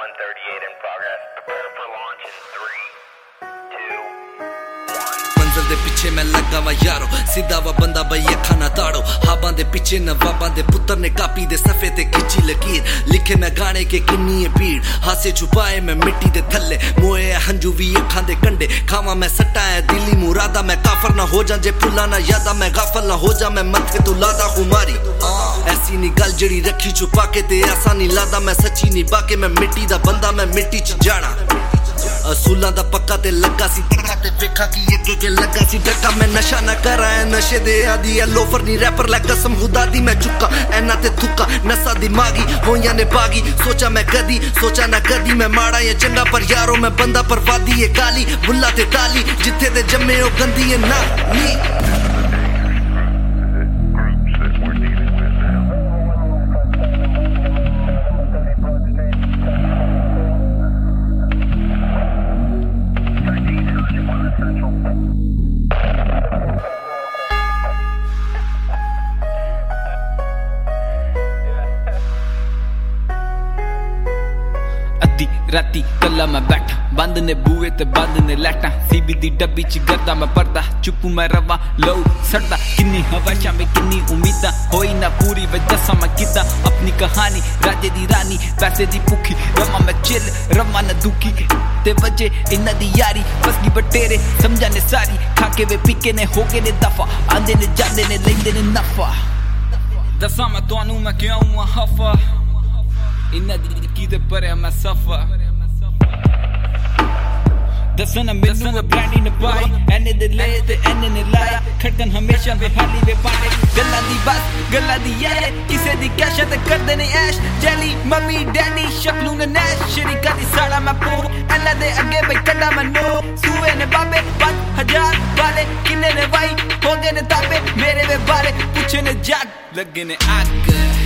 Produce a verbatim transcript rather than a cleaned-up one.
one thirty-eight in progress. Prepare for launch in three, two, one. मंजिल दे पिछे मैं लगा वा यारो सीधा वा बंदा बई अखा ना ताड़ो हाबां दे पिछे नवाबां दे पुत्र ने कापी दे सफे ते खिंची लकीर लिखे मैं गाने के किन्नी है भीड़ हासे छुपाए मैं मिट्टी दे थल्ले मोए हंजू भी अखां दे कंडे खावा मैं सट्टा है दिली मुरादा मैं काफर ना हो जा जे भुला ना यादा मैं गाफल ना हो जा मैं मथे तू लादा खुमारी ऐसी नी गल जड़ी रखी छुपा के ते ऐसा नी लादा मैं सच्ची नी बाके मैं मिट्टी दा बंदा मैं मिट्टी च जाना असूलां दा पक्का ते लगा सी दिखा ते वेखा की अगे के लगा सी डका मैं नशा ना करा है नशे दे आदि है लोफर नी रैपर ला कसम खुदा दी मैं चुका ऐना ते थुक्का नसा दिमागी होया ने बागी सोचा मैं कदी सोचा ना कदी मैं माड़ा या चंगा पर यारो मैं बंदा परवादी है काली बुल्ला ते ताली जिथे ते जम्मे ओ गंदी है ना नी राती कला मैं बैठा बंद ने बूए ते बंद ने लैटा सीबी दी डब्बी च करदा मैं पर्दा चुप मैं रवा लो सड़दा किन्नी हवाशां में किन्नी उम्मीदां होई ना पूरी वे दसा मैं किदा अपनी कहानी राजे दी रानी पैसे दी भुखी रवा मैं चिल रवा ना दुखी ते वजे इन्ना दी यारी फसगी बटेरे समझा ने सारी खाके वे पीके ने होके ने दफा आंदे ने जांदे ने लेंदे ने नफा दसा मैं तुहानू मैं क्यों हूं हफा इन्ना दी की ते परे मैं सफा दसन मिलू वे ब्रांडी ने पाई एने दे ले ते एने ने लाया खड़कन हमेशा वे हाली वे पाए गल्ला दी बस गल्ला दी यार किसे दी कैश ते कर देने ऐश जेली मम्मी डैडी शक्लू ने नैश शरीका दी साड़ा मैं पो अल्लाह दे अगे भाई कड़ा मैं नो सुए ने बाबे पांच हजार वाले किन्ने ने वाई हो गए ने ताबे मेरे वे बारे पूछे ने जाग लगे ने आग